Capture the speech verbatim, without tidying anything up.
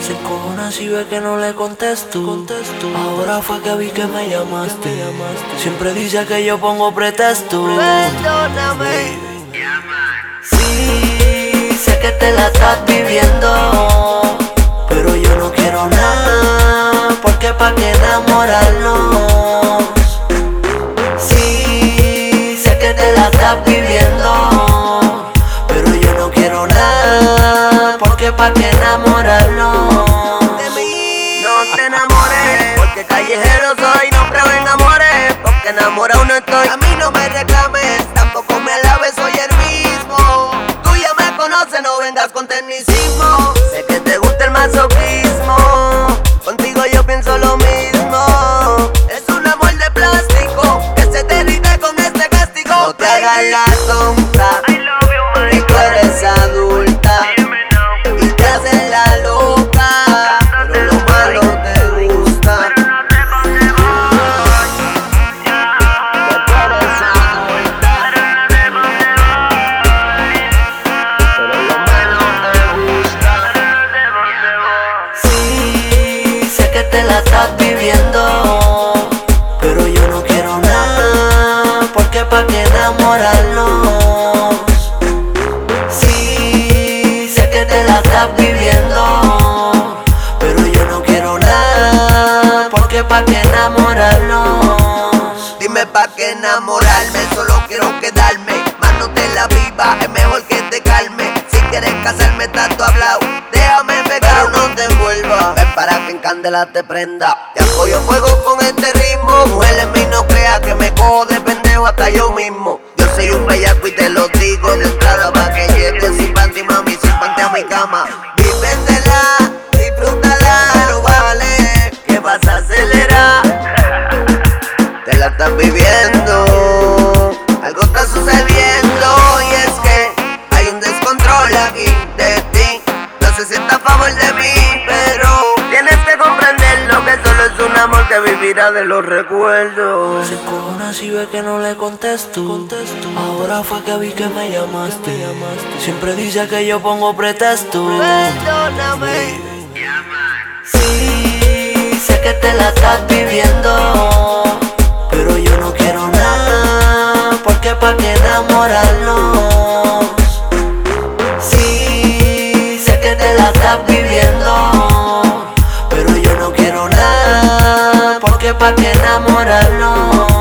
Se encojona si ve que no le contesto. Ahora fue que vi que me llamaste. Siempre dice que yo pongo pretexto. Perdóname. Sí, sé que te la estás viviendo, pero yo no quiero nada, porque pa' qué enamorarnos. Sí, sé que te la estás viviendo, pero yo no quiero nada, porque pa' qué enamorarnos. De mí no te enamores, porque callejero soy, no creo en amores, porque enamorado no estoy. A mí no me reclames, tampoco me alabes, soy el mismo. Tú ya me conoces, no vengas con tecnicismo. Sé que te gusta el masoquismo, contigo yo pienso lo mismo. Es un amor de plástico que se derrite con este castigo. No te hagas la tonta, que tú eres adulta y te haces la loca, pero lo malo te gusta. Que tú eres adulta, pero lo malo te gusta. Sí, sé que te la estás viviendo, pero yo no quiero nada, porque pa' qué enamorarnos. Sí, sé que te la estás viviendo, pero yo no quiero nada, porque pa' qué enamorarnos. Dime pa' qué enamorarme, solo quiero quedarme. Más no te la viva, es mejor que te calme. Si quieres casarme, tanto hablado, déjame pegar, no te envuelva. Ven para que en candela te prenda. Te apoyo fuego con este ritmo. Mujer en mí no crea que me cojo de pendejo hasta yo mismo. Yo soy un bellaco y te lo digo de entrada, pa' que llegues sin panty, mami, sin panty a mi cama. Vívetela, disfrútala, pero vale, que vas a acelerar. Te la estás viviendo, algo está sucediendo, y es que hay un descontrol aquí de ti. No sé si está a favor de mí, pero tienes que comprender lo que solo es un amor que vivirá de los recuerdos. Se encojona si ve que no le contesto. Ahora fue que vi que me llamaste. Siempre dice que yo pongo pretexto. Perdóname. Sí, sé que te la estás viviendo, pero yo no quiero nada, porque pa' qué enamorarnos. Sí, sé que te la estás viviendo, pero yo no quiero nada, porque pa' qué enamorarnos.